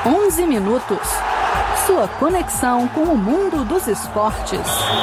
11 minutos. Sua conexão com o mundo dos esportes.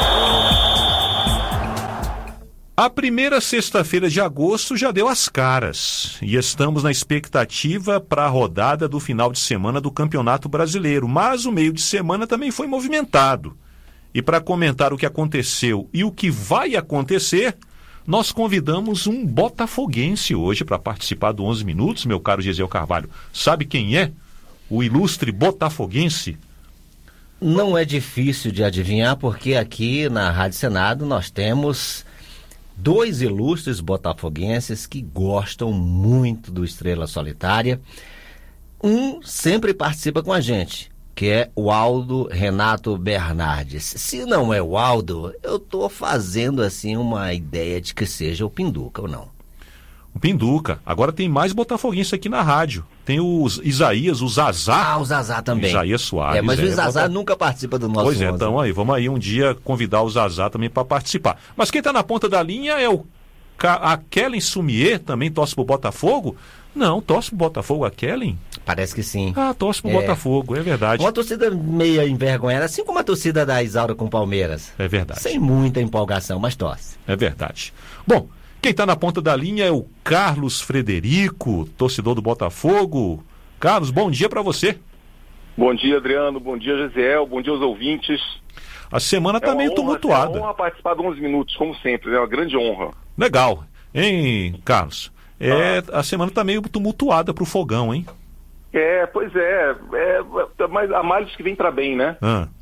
A primeira sexta-feira de agosto já deu as caras e estamos na expectativa para a rodada do final de semana do Campeonato Brasileiro, mas o meio de semana também foi movimentado. E para comentar o que aconteceu e o que vai acontecer, nós convidamos um botafoguense hoje para participar do 11 Minutos, meu caro Gesiel Carvalho. Sabe quem é? O ilustre botafoguense? Não é difícil de adivinhar, porque aqui na Rádio Senado nós temos dois ilustres botafoguenses que gostam muito do Estrela Solitária. Um sempre participa com a gente, que é o Aldo Renato Bernardes. Se não é o Aldo, eu tô fazendo assim uma ideia de que seja o Pinduca ou não. O Pinduca. Agora tem mais botafoguense aqui na rádio. Tem o Isaías, o Zazá. Ah, o Zazá também. Isaías Soares. Mas o Zazá nunca participa do nosso 11. Pois é, então vamos aí um dia convidar o Zazá também para participar. Mas quem está na ponta da linha é a Kellen Sumier, também torce pro Botafogo? Não, torce pro Botafogo a Kellen? Parece que sim. Ah, torce pro Botafogo, é verdade. Uma torcida meio envergonhada, assim como a torcida da Isaura com o Palmeiras. É verdade. Sem muita empolgação, mas torce. É verdade. Bom, quem está na ponta da linha é o Carlos Frederico, torcedor do Botafogo. Carlos, bom dia para você. Bom dia, Adriano. Bom dia, Gesiel. Bom dia aos ouvintes. A semana está meio tumultuada. É uma honra participar de 11 minutos, como sempre. É uma grande honra. Legal. Hein, Carlos? A semana está meio tumultuada para o Fogão, hein? Pois é. Mas a males que vem para bem, né?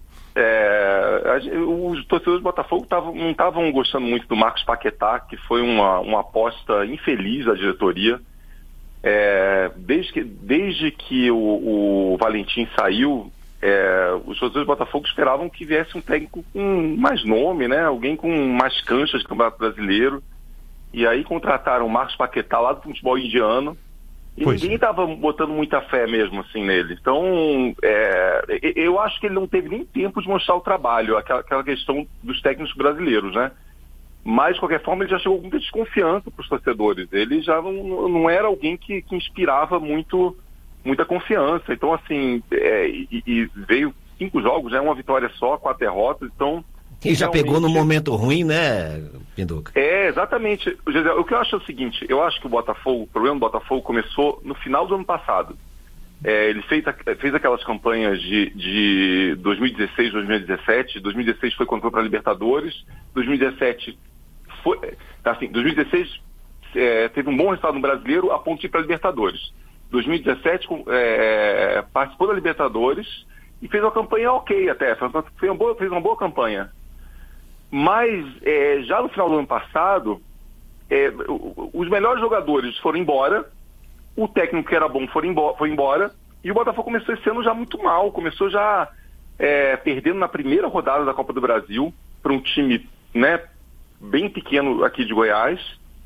Os torcedores do Botafogo não estavam gostando muito do Marcos Paquetá, que foi uma aposta infeliz da diretoria. Desde que o Valentim saiu, os torcedores do Botafogo esperavam que viesse um técnico com mais nome, né? Alguém com mais canchas do Campeonato Brasileiro. E aí contrataram o Marcos Paquetá lá do futebol indiano. E ninguém estava botando muita fé mesmo assim nele. Então, eu acho que ele não teve nem tempo de mostrar o trabalho, aquela questão dos técnicos brasileiros, né? Mas, de qualquer forma, ele já chegou com muita desconfiança para os torcedores. Ele já não era alguém que inspirava muita confiança. Então, assim, e veio 5 jogos, né? Uma vitória só, 4 derrotas, então... E já pegou no momento ruim, né, Pinduca? Exatamente. O que eu acho é o seguinte, eu acho que o problema do Botafogo começou no final do ano passado. Ele fez aquelas campanhas de 2016, 2017. 2016 foi quando foi para a Libertadores. 2017 foi... Assim, 2016 teve um bom resultado no Brasileiro a ponto de ir para a Libertadores. 2017 participou da Libertadores e fez uma campanha ok até. Fez uma boa campanha. Mas já no final do ano passado, os melhores jogadores foram embora, o técnico que era bom foi embora, e o Botafogo começou esse ano já muito mal, começou já perdendo na primeira rodada da Copa do Brasil para um time, né, bem pequeno aqui de Goiás,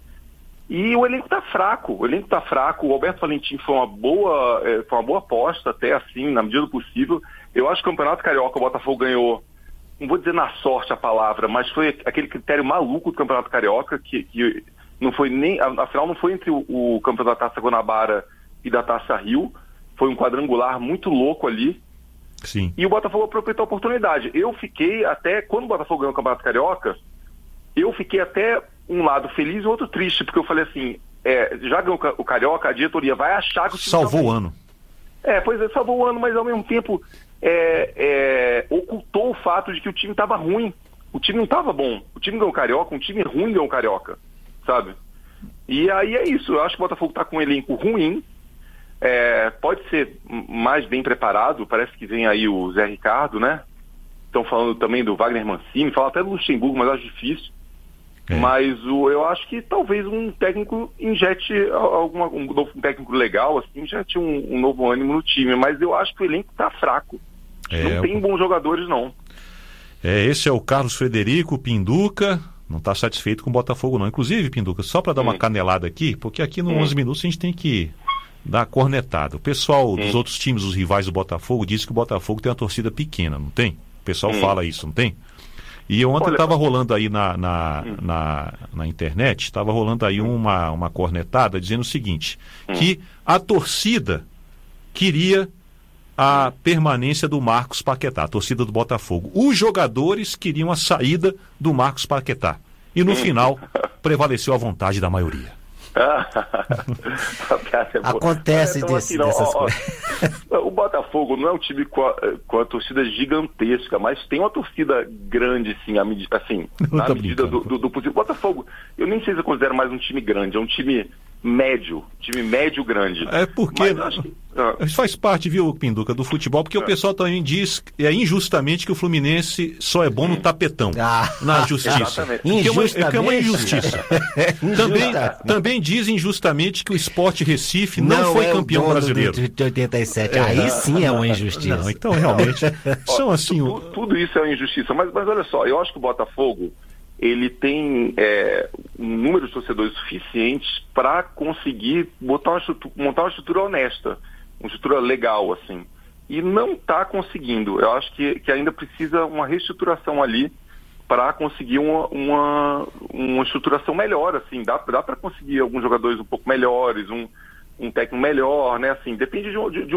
e o elenco está fraco, o Alberto Valentim foi uma boa aposta, até assim, na medida do possível. Eu acho que o Campeonato Carioca o Botafogo ganhou, não vou dizer na sorte a palavra, mas foi aquele critério maluco do Campeonato Carioca, que não foi nem, afinal não foi entre o campeonato da Taça Guanabara e da Taça Rio, foi um quadrangular muito louco ali. Sim. E o Botafogo aproveitou a oportunidade. Eu fiquei até, quando o Botafogo ganhou o Campeonato Carioca, eu fiquei até um lado feliz e outro triste, porque eu falei assim, já ganhou o Carioca, a diretoria vai achar que o time salvou o ano. Pois é, salvou o ano, mas ao mesmo tempo ocultou o fato de que o time estava ruim. O time não estava bom. O time ganhou o Carioca, um time ruim ganhou o Carioca, sabe? E aí é isso. Eu acho que o Botafogo está com um elenco ruim. Pode ser mais bem preparado. Parece que vem aí o Zé Ricardo, né? Estão falando também do Wagner Mancini, falam até do Luxemburgo, mas acho difícil. Mas eu acho que talvez um técnico injete um técnico legal, assim, injete um novo ânimo no time. Mas eu acho que o elenco está fraco. Não tem bons jogadores, não. Esse é o Carlos Frederico Pinduca. Não está satisfeito com o Botafogo, não. Inclusive, Pinduca, só para dar uma canelada aqui, porque aqui no 11 Minutos a gente tem que dar cornetada. O pessoal dos outros times, os rivais do Botafogo, diz que o Botafogo tem uma torcida pequena, não tem? O pessoal fala isso, não tem? E ontem estava rolando aí na internet, estava rolando aí uma cornetada dizendo o seguinte, que a torcida queria a permanência do Marcos Paquetá, a torcida do Botafogo. Os jogadores queriam a saída do Marcos Paquetá. E no final, prevaleceu a vontade da maioria. Acontece dessas coisas. O Botafogo não é um time com a torcida gigantesca, mas tem uma torcida grande, sim, na medida do possível. O Botafogo, eu nem sei se eu considero mais um time grande, é um time médio grande. É porque isso faz parte, viu, Pinduca, do futebol, porque o pessoal também diz injustamente que o Fluminense só é bom no tapetão, na justiça. É uma injustiça. Também dizem injustamente que o Sport Recife não foi campeão brasileiro. De 87. Aí sim é uma injustiça. Não, então realmente são assim. Tudo isso é uma injustiça, mas olha só, eu acho que o Botafogo ele tem um número de torcedores suficientes para conseguir montar uma estrutura honesta, uma estrutura legal, assim. E não está conseguindo. Eu acho que ainda precisa uma reestruturação ali para conseguir uma estruturação melhor, assim. Dá para conseguir alguns jogadores um pouco melhores, um técnico melhor, né? Assim, depende de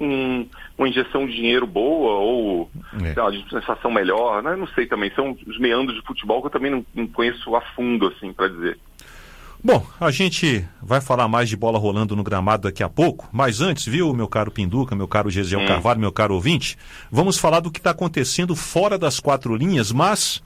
uma injeção de dinheiro boa ou uma dispensação melhor, né? Não sei também, são os meandros de futebol que eu também não conheço a fundo, assim, para dizer. Bom, a gente vai falar mais de bola rolando no gramado daqui a pouco, mas antes, viu, meu caro Pinduca, meu caro Gesiel Carvalho, meu caro ouvinte, vamos falar do que está acontecendo fora das quatro linhas, mas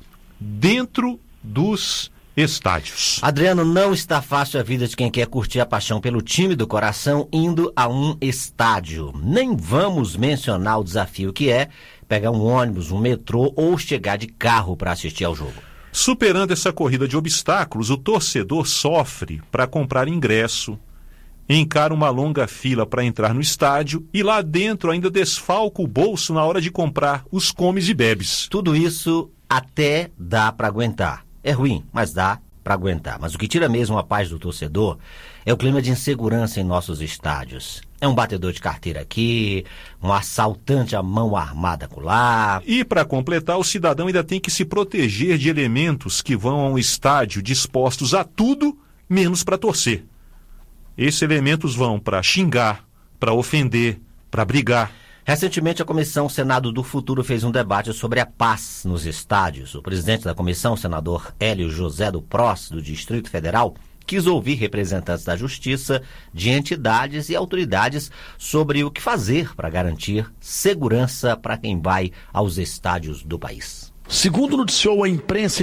dentro dos estádios. Adriano, não está fácil a vida de quem quer curtir a paixão pelo time do coração indo a um estádio. Nem vamos mencionar o desafio que é pegar um ônibus, um metrô ou chegar de carro para assistir ao jogo. Superando essa corrida de obstáculos, o torcedor sofre para comprar ingresso, encara uma longa fila para entrar no estádio e lá dentro ainda desfalca o bolso na hora de comprar os comes e bebes. Tudo isso até dá para aguentar. É ruim, mas dá para aguentar. Mas o que tira mesmo a paz do torcedor é o clima de insegurança em nossos estádios. É um batedor de carteira aqui, um assaltante à mão armada acolá. E para completar, o cidadão ainda tem que se proteger de elementos que vão ao estádio dispostos a tudo, menos para torcer. Esses elementos vão para xingar, para ofender, para brigar. Recentemente, a Comissão Senado do Futuro fez um debate sobre a paz nos estádios. O presidente da comissão, o senador Hélio José do PROS, do Distrito Federal, quis ouvir representantes da Justiça, de entidades e autoridades sobre o que fazer para garantir segurança para quem vai aos estádios do país. Segundo noticiou a imprensa em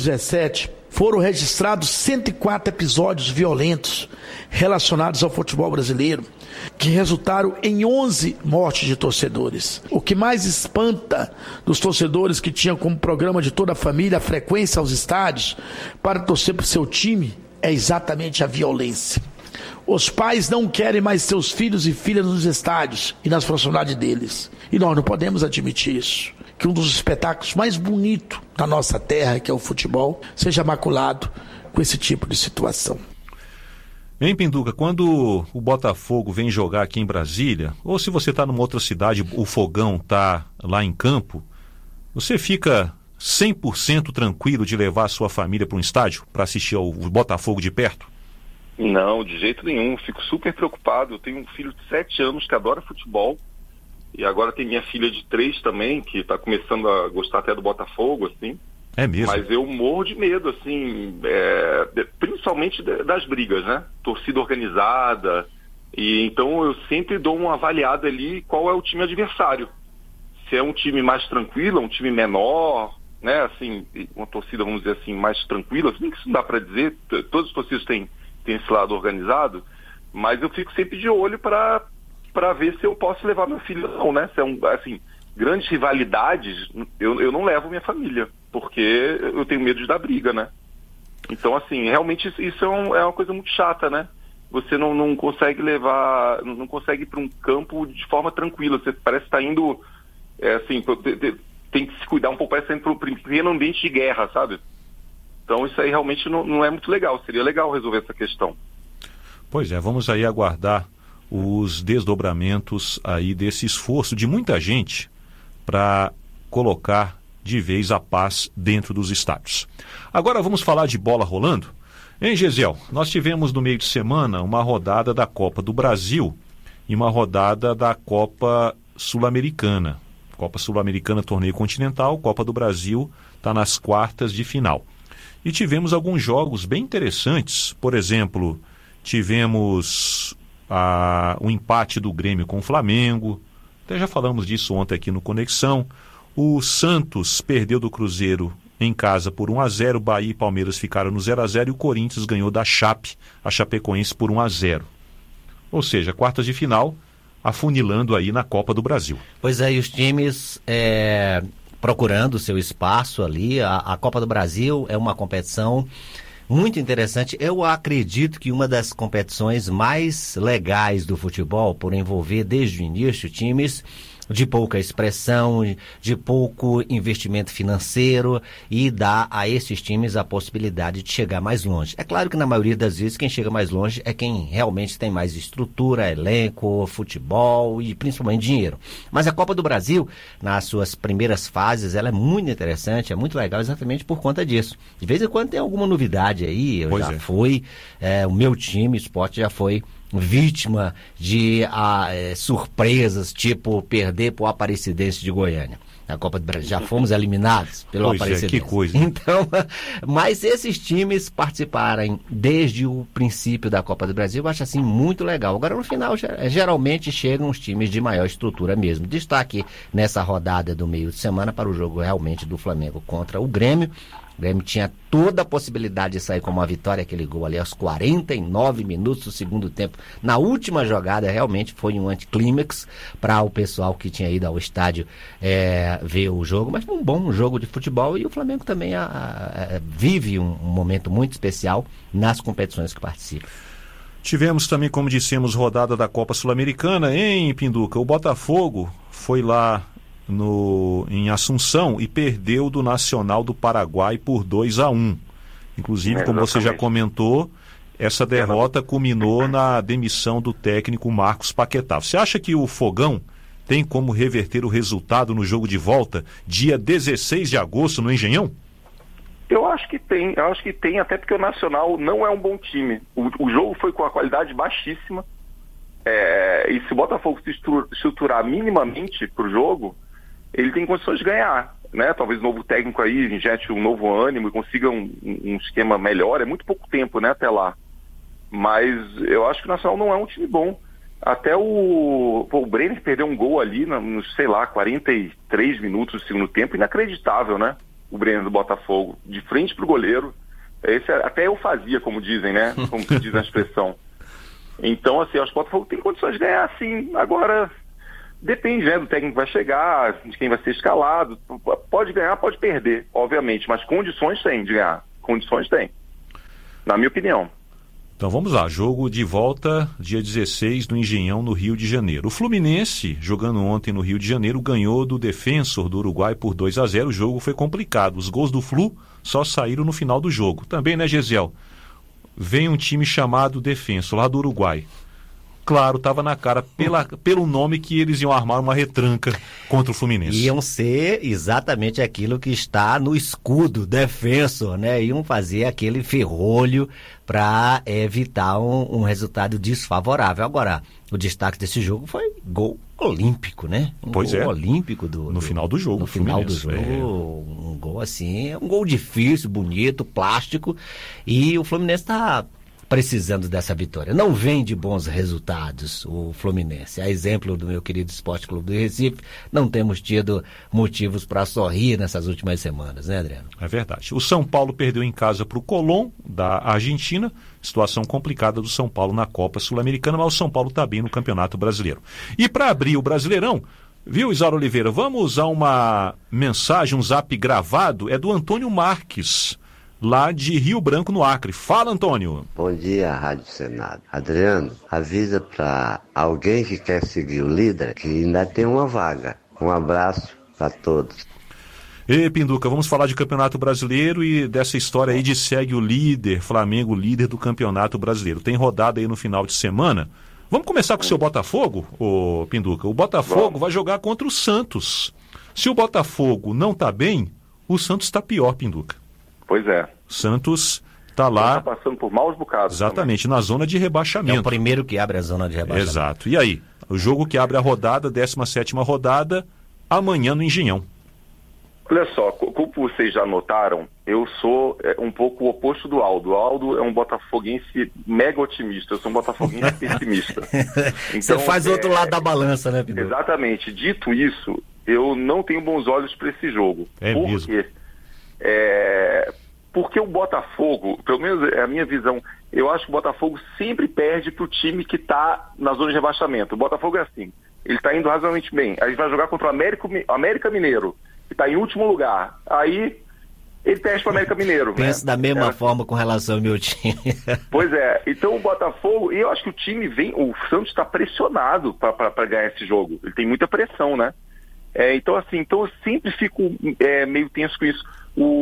2017, foram registrados 104 episódios violentos relacionados ao futebol brasileiro, que resultaram em 11 mortes de torcedores. O que mais espanta dos torcedores que tinham como programa de toda a família a frequência aos estádios para torcer por seu time é exatamente a violência. Os pais não querem mais seus filhos e filhas nos estádios e nas proximidades deles. E nós não podemos admitir isso. Que um dos espetáculos mais bonitos da nossa terra, que é o futebol, seja maculado com esse tipo de situação. Hein, Pinduca, quando o Botafogo vem jogar aqui em Brasília, ou se você está numa outra cidade, o Fogão está lá em campo, você fica 100% tranquilo de levar a sua família para um estádio para assistir ao Botafogo de perto? Não, de jeito nenhum. Fico super preocupado. Eu tenho um filho de 7 anos que adora futebol. E agora tem minha filha de 3 também, que está começando a gostar até do Botafogo, assim. É mesmo? Mas eu morro de medo, assim, principalmente das brigas, né? Torcida organizada. E então eu sempre dou uma avaliada ali qual é o time adversário. Se é um time mais tranquilo, um time menor, né? Assim, uma torcida, vamos dizer assim, mais tranquila. Assim, que isso não dá para dizer, todas as torcidas têm esse lado organizado, mas eu fico sempre de olho para ver se eu posso levar meu filho ou não, né? Se é assim, grandes rivalidades, eu não levo minha família, porque eu tenho medo de dar briga, né? Então, assim, realmente isso é uma coisa muito chata, né? Você não consegue levar, não consegue ir para um campo de forma tranquila, você parece estar indo, assim, tem que se cuidar um pouco, parece estar indo para um pequeno ambiente de guerra, sabe? Então isso aí realmente não é muito legal, seria legal resolver essa questão. Pois é, vamos aí aguardar os desdobramentos aí desse esforço de muita gente para colocar de vez a paz dentro dos estádios. Agora vamos falar de bola rolando. Hein, Gesiel? Nós tivemos no meio de semana uma rodada da Copa do Brasil e uma rodada da Copa Sul-Americana. Copa Sul-Americana, torneio continental, Copa do Brasil está nas quartas de final. E tivemos alguns jogos bem interessantes. Por exemplo, tivemos o empate do Grêmio com o Flamengo. Até já falamos disso ontem aqui no Conexão. O Santos perdeu do Cruzeiro em casa por 1-0. Bahia e Palmeiras ficaram no 0-0 e o Corinthians ganhou da Chape, a Chapecoense, por 1-0. Ou seja, quartas de final afunilando aí na Copa do Brasil. Pois é, e os times procurando seu espaço ali. A Copa do Brasil é uma competição muito interessante. Eu acredito que uma das competições mais legais do futebol, por envolver desde o início times de pouca expressão, de pouco investimento financeiro e dá a esses times a possibilidade de chegar mais longe. É claro que na maioria das vezes quem chega mais longe é quem realmente tem mais estrutura, elenco, futebol e principalmente dinheiro. Mas a Copa do Brasil, nas suas primeiras fases, ela é muito interessante, é muito legal exatamente por conta disso. De vez em quando tem alguma novidade aí, o meu time, o Sport, já foi vítima de surpresas, tipo perder para o Aparecidense de Goiânia. Na Copa do Brasil já fomos eliminados pelo Aparecidense. Que coisa. Então, mas esses times participarem desde o princípio da Copa do Brasil, eu acho assim muito legal. Agora no final, geralmente chegam os times de maior estrutura mesmo. Destaque nessa rodada do meio de semana para o jogo realmente do Flamengo contra o Grêmio. O Grêmio tinha toda a possibilidade de sair com uma vitória, aquele gol ali aos 49 minutos do segundo tempo. Na última jogada, realmente foi um anticlímax para o pessoal que tinha ido ao estádio ver o jogo, mas foi um bom jogo de futebol e o Flamengo também vive um momento muito especial nas competições que participa. Tivemos também, como dissemos, rodada da Copa Sul-Americana em Pinduca. O Botafogo foi lá em Assunção e perdeu do Nacional do Paraguai por 2-1. Inclusive, como você já comentou, essa derrota culminou na demissão do técnico Marcos Paquetá. Você acha que o Fogão tem como reverter o resultado no jogo de volta, dia 16 de agosto, no Engenhão? Eu acho que tem, até porque o Nacional não é um bom time. O jogo foi com a qualidade baixíssima, e se o Botafogo se estruturar minimamente para o jogo, ele tem condições de ganhar, né? Talvez o novo técnico aí injete um novo ânimo e consiga um esquema melhor. É muito pouco tempo, né, até lá. Mas eu acho que o Nacional não é um time bom. Até o Brenner perdeu um gol ali, nos 43 minutos do segundo tempo. Inacreditável, né? O Brenner do Botafogo, de frente pro goleiro. Até eu fazia, como dizem, né? Como se diz na expressão. Então, assim, eu acho que o Botafogo tem condições de ganhar, sim. Agora, depende, né, do técnico que vai chegar, de quem vai ser escalado. Pode ganhar, pode perder, obviamente, mas condições tem de ganhar. Condições tem, na minha opinião. Então vamos lá, jogo de volta dia 16 no Engenhão, no Rio de Janeiro. O Fluminense, jogando ontem no Rio de Janeiro, ganhou do Defensor do Uruguai por 2-0. O jogo foi complicado, os gols do Flu só saíram no final do jogo. Também, né, Gesiel? Vem um time chamado Defensor, lá do Uruguai. Claro, estava na cara pelo nome que eles iam armar uma retranca contra o Fluminense. Iam ser exatamente aquilo que está no escudo, Defensor, né? Iam fazer aquele ferrolho para evitar um resultado desfavorável. Agora, o destaque desse jogo foi gol olímpico, né? Gol olímpico no final do jogo. No final do jogo, um gol assim, um gol difícil, bonito, plástico, e o Fluminense está precisando dessa vitória. Não vem de bons resultados o Fluminense. A exemplo do meu querido Esporte Clube do Recife, não temos tido motivos para sorrir nessas últimas semanas, né, Adriano? É verdade. O São Paulo perdeu em casa para o Colón, da Argentina. Situação complicada do São Paulo na Copa Sul-Americana, mas o São Paulo está bem no Campeonato Brasileiro. E para abrir o Brasileirão, viu, Isauro Oliveira, vamos usar uma mensagem, um zap gravado, é do Antônio Marques, lá de Rio Branco, no Acre. Fala, Antônio. Bom dia, Rádio Senado. Adriano, avisa para alguém que quer seguir o líder que ainda tem uma vaga. Um abraço para todos. E Pinduca, vamos falar de Campeonato Brasileiro e dessa história aí de segue o líder, Flamengo líder do Campeonato Brasileiro. Tem rodada aí no final de semana. Vamos começar com o seu Botafogo, ô Pinduca. O Botafogo vai jogar contra o Santos. Se o Botafogo não está bem, o Santos está pior, Pinduca. Pois é. Santos está lá. Está passando por maus bocados. Exatamente, também. Na zona de rebaixamento. É o primeiro que abre a zona de rebaixamento. Exato. E aí? O jogo que abre a rodada, 17ª rodada, amanhã no Engenhão. Olha só, como vocês já notaram, eu sou um pouco o oposto do Aldo. O Aldo é um botafoguense mega otimista, eu sou um botafoguense pessimista. Então, você faz o outro lado da balança, né, Pinduca? Exatamente. Dito isso, eu não tenho bons olhos para esse jogo. Por mesmo? Quê? Porque o Botafogo, pelo menos é a minha visão, eu acho que o Botafogo sempre perde para o time que está na zona de rebaixamento. O Botafogo é assim, ele está indo razoavelmente bem. Aí vai jogar contra o América Mineiro, que está em último lugar. Aí ele perde para o América Mineiro. Penso da mesma forma com relação ao meu time. Pois é, então o Botafogo, e eu acho que o time o Santos está pressionado para ganhar esse jogo. Ele tem muita pressão, né? Então eu sempre fico meio tenso com isso.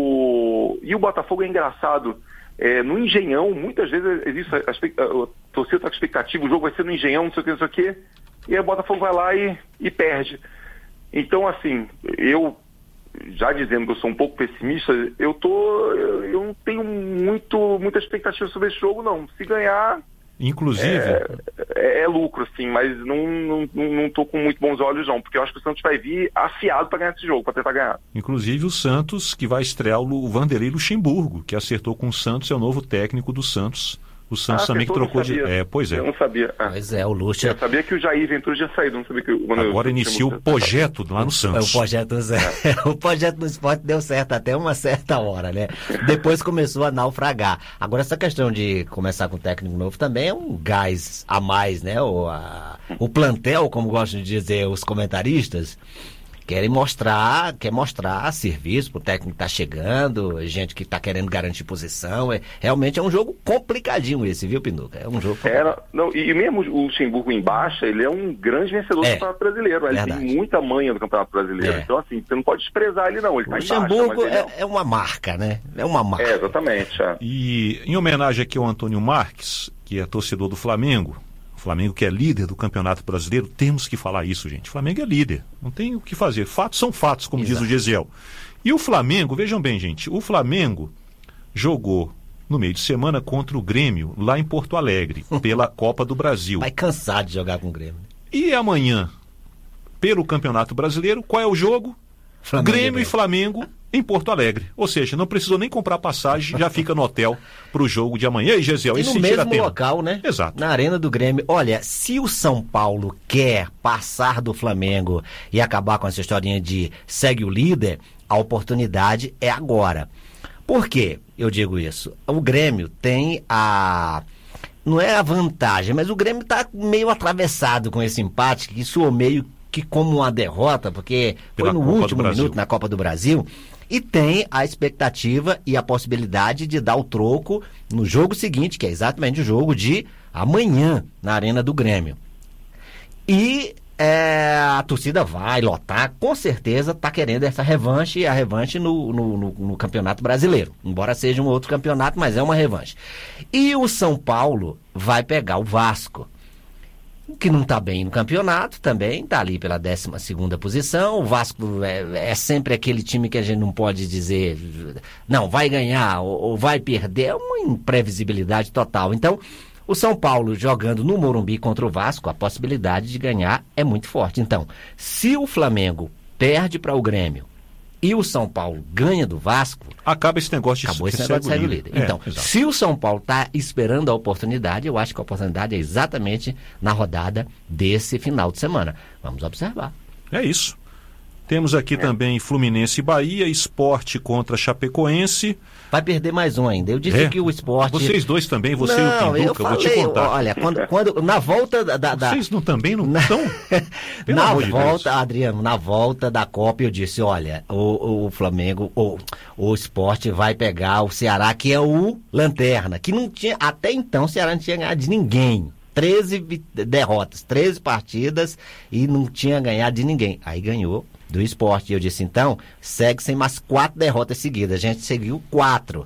E o Botafogo é engraçado. No Engenhão, muitas vezes existe a torcida está com expectativa, o jogo vai ser no Engenhão, não sei o que, e aí o Botafogo vai lá e perde. Então, assim, eu, já dizendo que eu sou um pouco pessimista, eu não tenho muita expectativa sobre esse jogo, não. Se ganhar... Inclusive... É lucro, assim, mas não tô com muito bons olhos, não, porque eu acho que o Santos vai vir afiado para ganhar esse jogo, para tentar ganhar. Inclusive o Santos, que vai estrear o Vanderlei Luxemburgo, que acertou com o Santos, é o novo técnico do Santos. O Santos também que trocou de... Pois é. Eu não sabia. Pois é, o Luxa... Eu sabia que o Jair Ventura já saiu, não sabia que... Agora inicia o projeto lá no Santos. O projeto no esporte deu certo até uma certa hora, né? Depois começou a naufragar. Agora, essa questão de começar com um técnico novo também é um gás a mais, né? O plantel, como gostam de dizer os comentaristas, quer mostrar serviço pro técnico que tá chegando, gente que tá querendo garantir posição. Realmente é um jogo complicadinho esse, viu, Pinduca? É um jogo... E mesmo o Luxemburgo em baixa, ele é um grande vencedor do Campeonato Brasileiro. Ele tem muita manha do Campeonato Brasileiro. Então, assim, você não pode desprezar ele, não. Ele tá em baixa. O Luxemburgo é uma marca, né? É uma marca. Exatamente. E em homenagem aqui ao Antônio Marques, que é torcedor do Flamengo, o Flamengo que é líder do Campeonato Brasileiro, temos que falar isso, gente. O Flamengo é líder, não tem o que fazer. Fatos são fatos, como diz o Gesiel. E o Flamengo, vejam bem, gente, o Flamengo jogou no meio de semana contra o Grêmio, lá em Porto Alegre, pela Copa do Brasil. Vai cansar de jogar com o Grêmio. E amanhã, pelo Campeonato Brasileiro, qual é o jogo? Grêmio e Flamengo em Porto Alegre. Ou seja, não precisou nem comprar passagem, já fica no hotel para o jogo de amanhã. E aí, Gesiel, e no mesmo local, né? Exato. Na Arena do Grêmio. Olha, se o São Paulo quer passar do Flamengo e acabar com essa historinha de segue o líder, a oportunidade é agora. Por quê eu digo isso? O Grêmio tem não é a vantagem, mas o Grêmio está meio atravessado com esse empate, que soou meio que como uma derrota, porque foi no último minuto na Copa do Brasil, e tem a expectativa e a possibilidade de dar o troco no jogo seguinte, que é exatamente o jogo de amanhã, na Arena do Grêmio. E a torcida vai lotar, com certeza está querendo essa revanche, a revanche no Campeonato Brasileiro, embora seja um outro campeonato, mas é uma revanche. E o São Paulo vai pegar o Vasco, que não está bem no campeonato, também está ali pela 12ª posição. O Vasco é sempre aquele time que a gente não pode dizer, não, vai ganhar ou vai perder, é uma imprevisibilidade total. Então, o São Paulo jogando no Morumbi contra o Vasco, a possibilidade de ganhar é muito forte. Então, se o Flamengo perde para o Grêmio e o São Paulo ganha do Vasco, acaba esse negócio de ser o líder. Então, se o São Paulo está esperando a oportunidade, eu acho que a oportunidade é exatamente na rodada desse final de semana. Vamos observar. É isso. Temos aqui também Fluminense e Bahia, Sport contra Chapecoense. Vai perder mais um ainda. Eu disse que o Sport... Vocês dois também, você e o Pinduca, eu vou te contar. Olha, quando na volta Vocês também não estão? Na volta, Adriano, na volta da Copa eu disse, olha, o Flamengo, o Sport vai pegar o Ceará, que é o lanterna, que não tinha, até então o Ceará não tinha ganhado de ninguém. 13 derrotas, 13 partidas e não tinha ganhado de ninguém. Aí ganhou do Sport. E eu disse, então, segue sem mais 4 derrotas seguidas. A gente seguiu 4.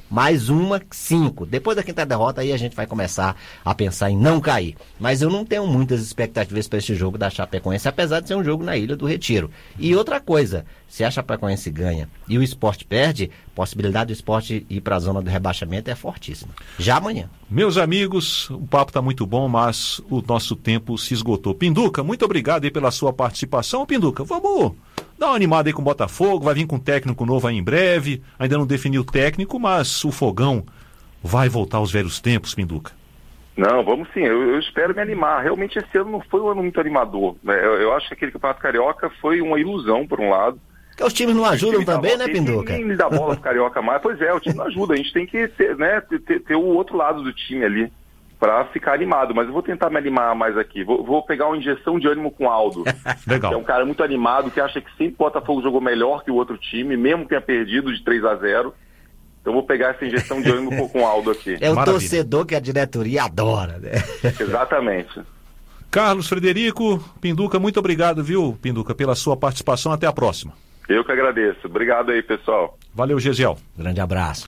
mais uma, 5. Depois da quinta derrota, aí a gente vai começar a pensar em não cair. Mas eu não tenho muitas expectativas para esse jogo da Chapecoense, apesar de ser um jogo na Ilha do Retiro. E outra coisa, se a Chapecoense ganha e o Sport perde, a possibilidade do Sport ir para a zona do rebaixamento é fortíssima. Já amanhã. Meus amigos, o papo está muito bom, mas o nosso tempo se esgotou. Pinduca, muito obrigado aí pela sua participação. Pinduca, vamos dar uma animada aí com o Botafogo, vai vir com um técnico novo aí em breve, ainda não definiu o técnico, mas o Fogão vai voltar aos velhos tempos, Pinduca. Não, vamos sim, eu espero me animar. Realmente esse ano não foi um ano muito animador, né? Eu acho que aquele Campeonato Carioca foi uma ilusão, por um lado. Porque os times não ajudam também, né, Pinduca? Ninguém dá bola pro Carioca mais. Pois é, o time não ajuda. A gente tem que ter, né, ter o outro lado do time ali para ficar animado. Mas eu vou tentar me animar mais aqui. Vou pegar uma injeção de ânimo com o Aldo. Legal. Que é um cara muito animado, que acha que sempre o Botafogo jogou melhor que o outro time, mesmo que tenha perdido de 3-0. Então vou pegar essa injeção de ânimo com o Aldo aqui. É o Maravilha. Torcedor que a diretoria adora, né? Exatamente. Carlos Frederico, Pinduca, muito obrigado, viu, Pinduca, pela sua participação. Até a próxima. Eu que agradeço. Obrigado aí, pessoal. Valeu, Gesiel. Grande abraço.